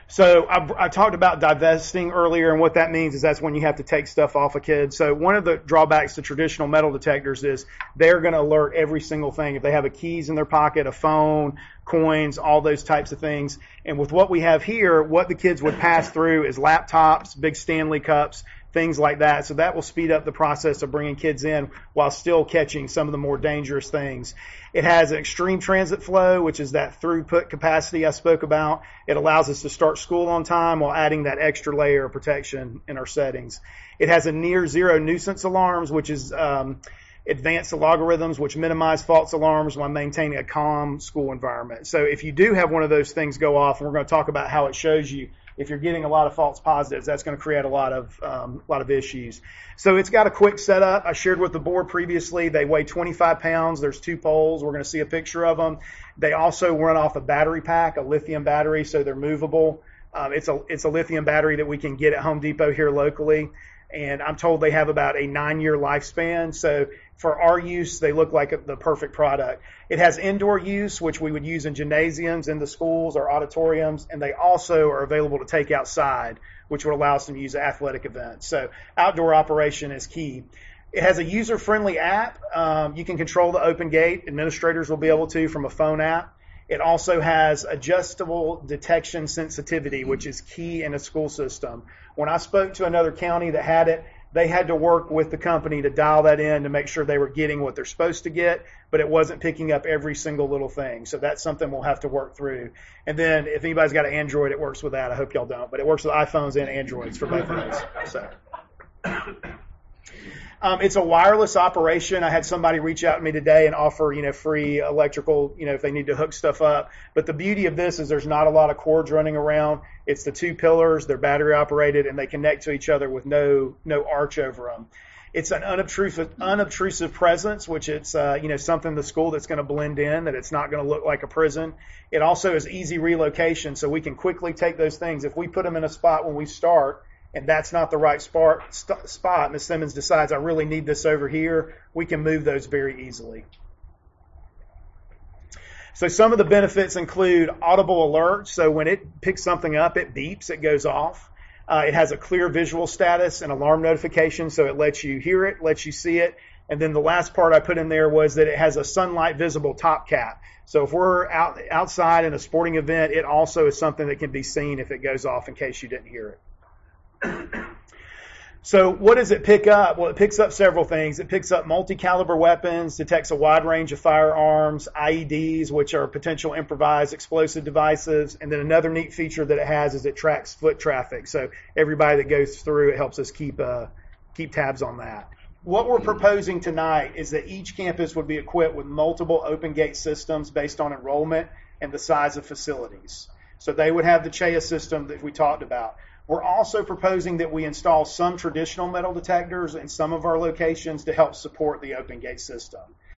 So I talked about divesting earlier, and what that means is that's when you have to take stuff off a kid. So one of the drawbacks to traditional metal detectors is they're going to alert every single thing. If they have a keys in their pocket, a phone, coins, all those types of things. And with what we have here, what the kids would pass through is laptops, big Stanley cups, things like that. So that will speed up the process of bringing kids in while still catching some of the more dangerous things. It has an extreme transit flow, which is that throughput capacity I spoke about. It allows us to start school on time while adding that extra layer of protection in our settings. It has a near zero nuisance alarms, which is advanced algorithms which minimize false alarms while maintaining a calm school environment. So if you do have one of those things go off, and we're going to talk about how it shows you, if you're getting a lot of false positives, that's going to create a lot of issues. So it's got a quick setup. I shared with the board previously. They weigh 25 pounds. There's 2 poles. We're going to see a picture of them. They also run off a battery pack, a lithium battery, so they're movable. It's a lithium battery that we can get at Home Depot here locally. And I'm told they have about a 9-year lifespan. So for our use, they look like the perfect product. It has indoor use, which we would use in gymnasiums, in the schools or auditoriums, and they also are available to take outside, which would allow us to use athletic events. So outdoor operation is key. It has a user-friendly app. You can control the open gate. Administrators will be able to from a phone app. It also has adjustable detection sensitivity, which is key in a school system. When I spoke to another county that had it, they had to work with the company to dial that in to make sure they were getting what they're supposed to get, but it wasn't picking up every single little thing. So that's something we'll have to work through. And then if anybody's got an Android, it works with that. I hope y'all don't, but it works with iPhones and Androids for both of those. So. It's a wireless operation. I had somebody reach out to me today and offer, free electrical, if they need to hook stuff up. But the beauty of this is there's not a lot of cords running around. It's the 2 pillars. They're battery operated, and they connect to each other with no arch over them. It's an unobtrusive presence, which it's, something in the school that's going to blend in, that it's not going to look like a prison. It also is easy relocation, so we can quickly take those things. If we put them in a spot when we start, and that's not the right spot, Ms. Simmons decides I really need this over here, we can move those very easily. So some of the benefits include audible alerts. So when it picks something up, it beeps, it goes off. It has a clear visual status and alarm notification, so it lets you hear it, lets you see it. And then the last part I put in there was that it has a sunlight visible top cap. So if we're outside in a sporting event, it also is something that can be seen if it goes off, in case you didn't hear it. So what does it pick up? Well, it picks up several things. It picks up multi-caliber weapons, detects a wide range of firearms, IEDs, which are potential improvised explosive devices. And then another neat feature that it has is it tracks foot traffic. So everybody that goes through, it helps us keep tabs on that. What we're proposing tonight is that each campus would be equipped with multiple open gate systems based on enrollment and the size of facilities. So they would have the CHEA system that we talked about. We're also proposing that we install some traditional metal detectors in some of our locations to help support the open gate system.